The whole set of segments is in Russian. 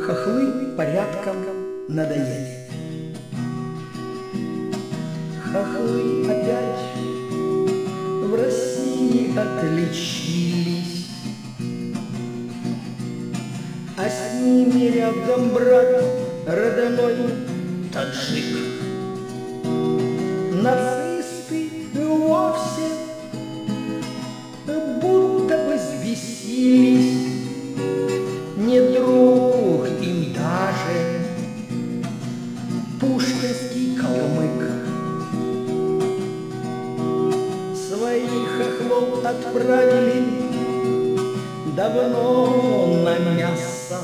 Хохлы порядком надоели. Хохлы опять в России отличились, а с ними рядом брат родной таджик. Нацисты вовсе будто бы взбесились, не друг им даже пушкинский калмык. Своих хохлов отправили давно на мясо,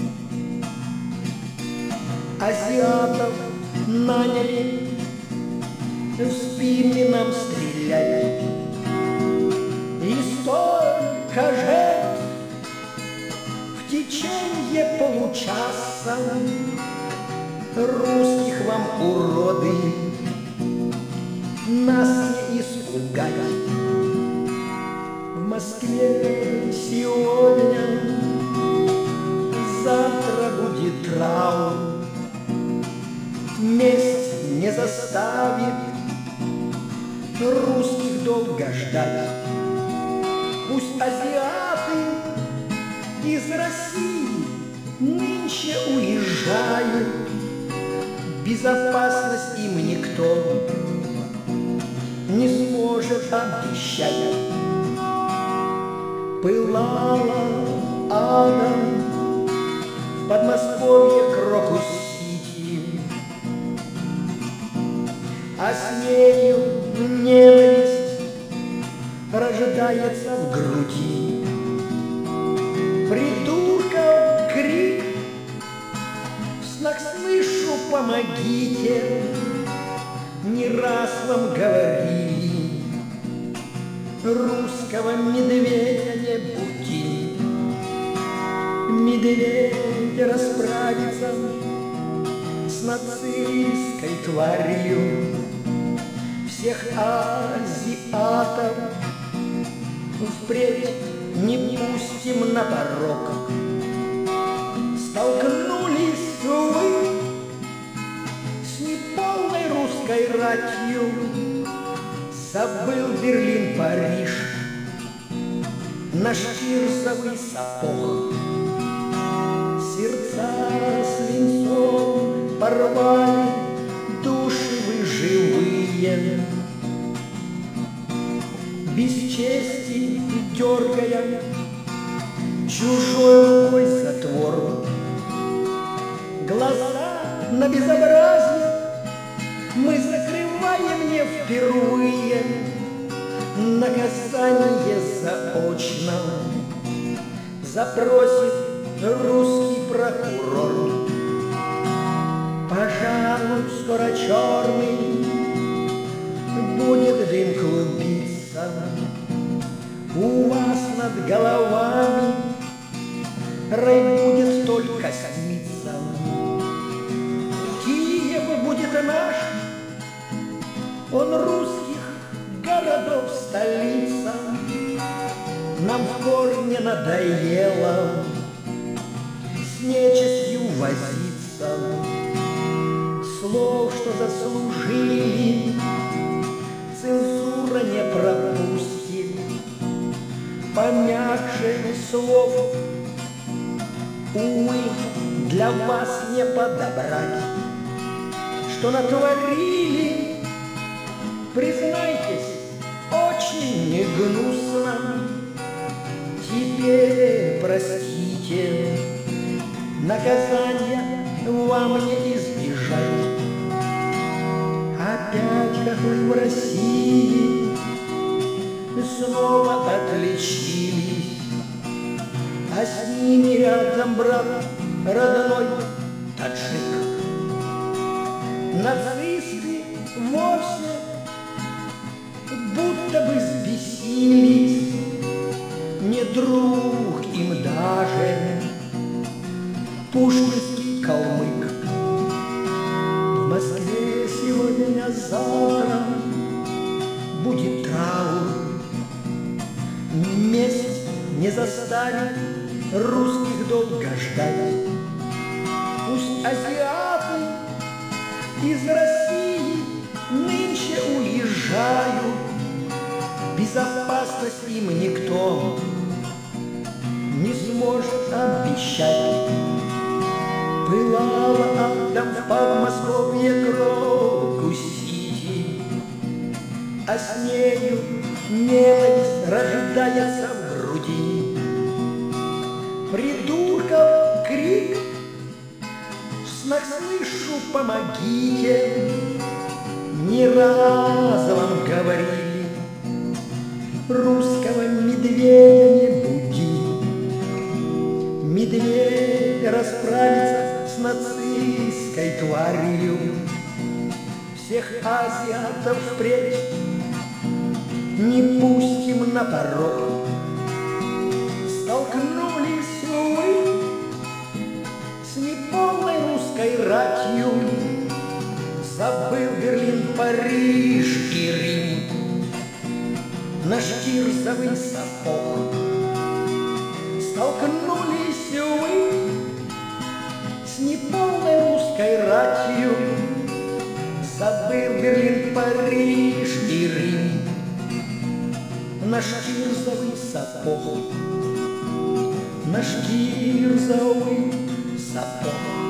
азиатов наняли в спины нам стрелять. И столько жертв в течение получаса русских вам, уроды, нас не испугать. В Москве сегодня, завтра будет траур. Месть не заставит русских долго ждать. Пусть азиаты из России нынче уезжают, безопасность им никто не сможет обещать. Пылала адом в Подмосковье Крокус-Сити, а с нею ненависть рождается в груди. Придурков крик, в снах слышу, помогите, не раз вам говорили, русского медведя не буди. Медведь расправится с нацистской тварью, всех азиатов впредь не пустим на порог. Столкнулись вы с неполной русской ратью, забыл Берлин, Париж, наш кирзовый сапог. Сердца свинцом порвали, души вы живые, без чести дергая чужой рукой затвор. Глаза на безобразие мы закрываем не впервые, наказание заочно запросит русский прокурор. Пожалуй, скоро черный будет дым клубиться у вас над головами, рай будет только сниться. Киев будет наш, он русских городов столица. Нам в корне надоело с нечистью возиться. Слов, что заслужили, цензура не пропустит. Помягче слов, увы, для вас не подобрать. Что натворили, признайтесь, очень не гнусно. Теперь простите, наказания вам не избежать. Опять, как вы в России, снова отличились, а с ними рядом брат родной таджик. Нацисты вовсе будто бы взбесились, не друг им даже пушкинский калмык. В Москве сегодня, завтра будет траур. Месть не заставит русских долго ждать. Пусть азиаты из России нынче уезжают, безопасность им никто не сможет обещать. Пылала адом в Подмосковье Крокус-Сити, а с нею ненависть рождается в груди. Придурков крик в снах слышу: помогите. Не раз вам говорили: русского медведя не буди. Медведь расправится с нацистской тварью, всех азиатов впредь не пустим на порог. Столкнулись вы с неполной русской ратью, забыл Берлин, Париж и Рим наш кирзовый сапог. Столкнулись вы с неполной русской ратью, забыл Берлин, Париж и Рим наш кирзовый сапог, наш кирзовый сапог.